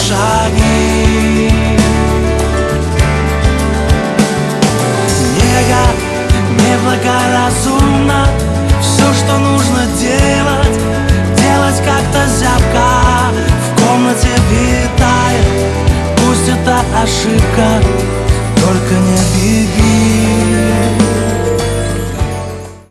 шаги. Неблагоразумно все, что нужно делать, делать как-то зябко. В комнате витает, пусть это ошибка,